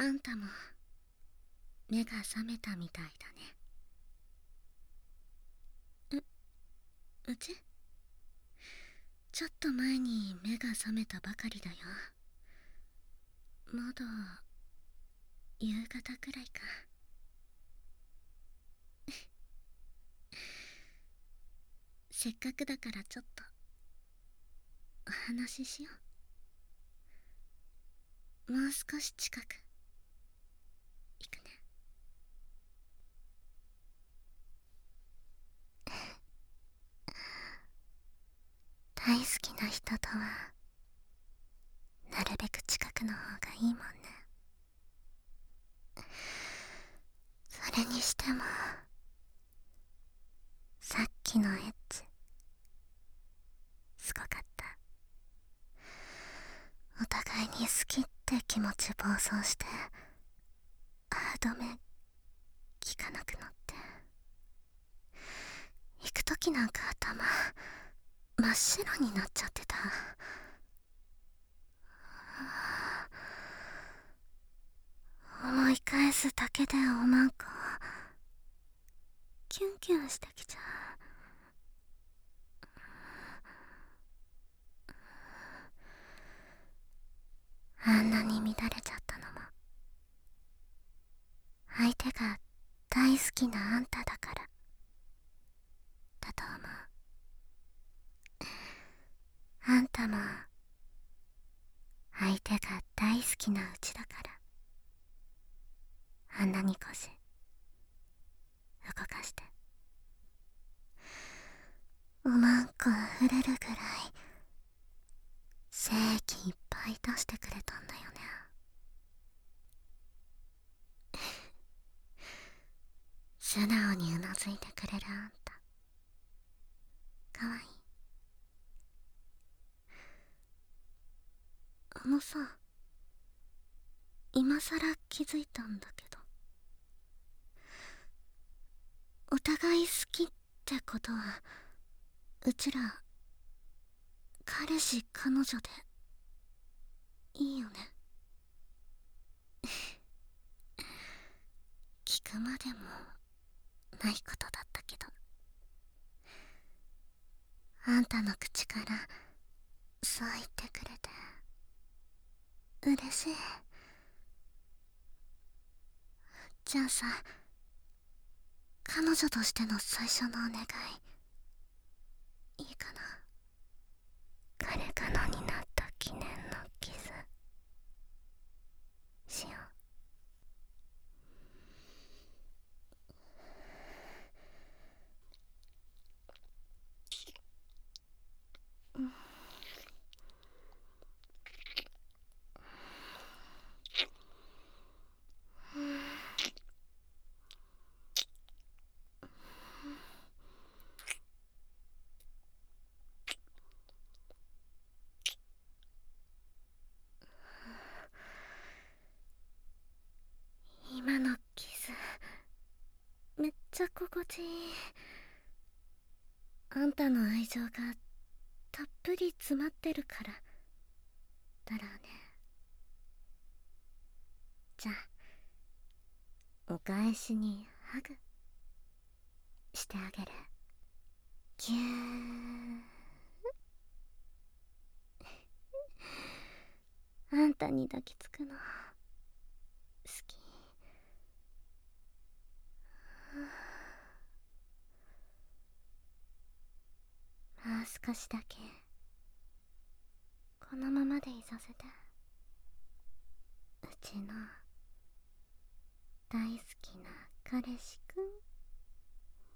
あんたも目が覚めたみたいだね。うちちょっと前に目が覚めたばかりだよ。まだ夕方くらいか。せっかくだからちょっとお話ししよう。もう少し近く行くね。大好きな人とはなるべく近くの方がいいもんね。それにしてもさっきのエッチすごかった。お互いに好きって気持ち暴走して歯止め効かなくなって、行く時なんか頭真っ白になっちゃってた。思い返すだけでおまんこキュンキュンしてきちゃう。あんなに乱れちゃったのも相手が大好きなあんただからだと思う。あんたも相手が大好きなうちだからあんなに腰動かしておまんこ触れるぐらい精液いっぱい出してくれたんだよね。素直にうなずいてくれるあんたかわいい。あのさ、今さら気づいたんだけど、お互い好きってことはうちら彼氏彼女でいいよね。聞くまでもないことだったけど、あんたの口からそう言ってくれて嬉しい。じゃあさ、彼女としての最初のお願いいいかな。彼かのになった記念のキスしよう。今のキスめっちゃ心地いい。あんたの愛情がたっぷり詰まってるからだろうね。じゃあお返しにハグしてあげる。ぎゅー。あんたに抱きつくの好き。もう少しだけこのままでいさせて。うちの大好きな彼氏くん。